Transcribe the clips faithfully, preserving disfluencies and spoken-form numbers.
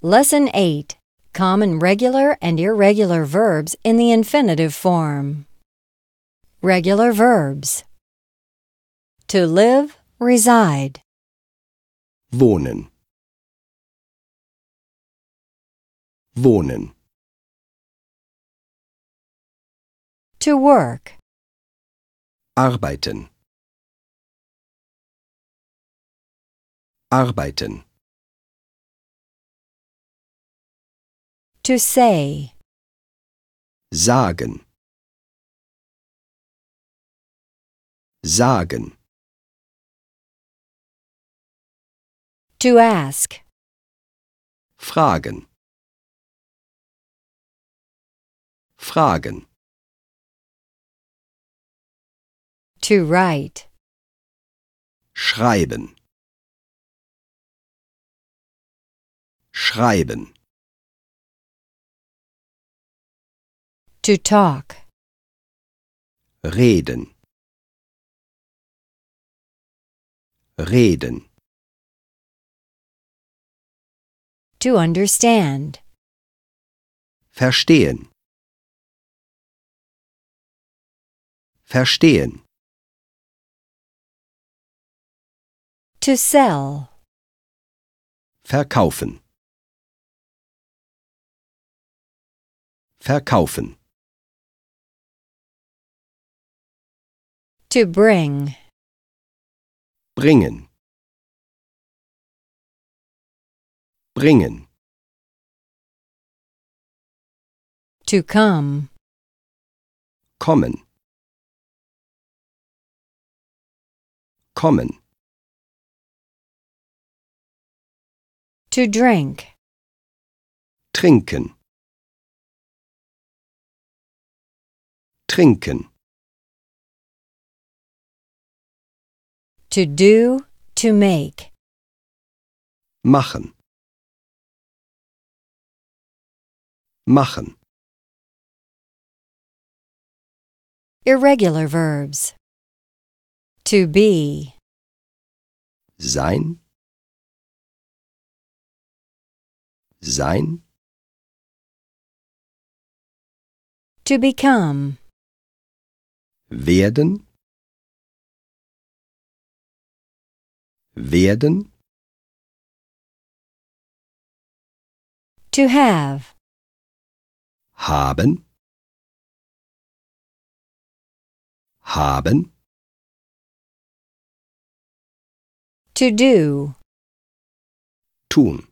Lesson eight. Common regular and irregular verbs in the infinitive form. Regular verbs. To live, reside. Wohnen. Wohnen. To work. Arbeiten. Arbeiten. To say. Sagen. Sagen. To ask. Fragen. Fragen. To write. Schreiben. Schreiben. To talk. Reden. Reden. To understand. Verstehen. Verstehen. To sell. Verkaufen. Verkaufen. To bring. Bringen. Bringen. To come. Kommen. Kommen. To drink. Trinken. Trinken. To do, to make. Machen. Machen. Irregular verbs. To be. Sein. Sein. To become. Werden. Werden. To have. Haben. Haben. To do. Tun.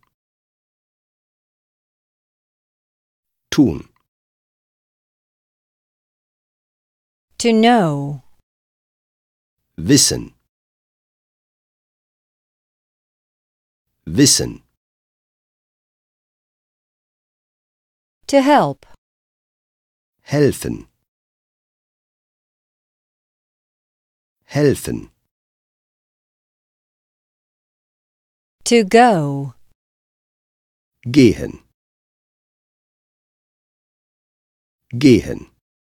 Tun. To know. Wissen. Wissen. To help. Helfen. Helfen. To go. Gehen. Gehen.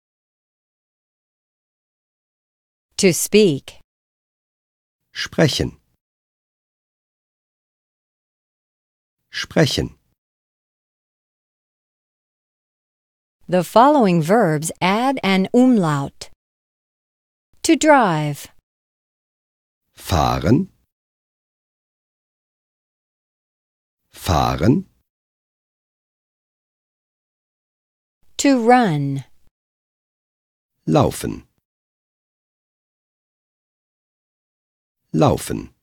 To speak. Sprechen. Sprechen. The following verbs add an umlaut. To drive. Fahren. Fahren. To run. Laufen. Laufen.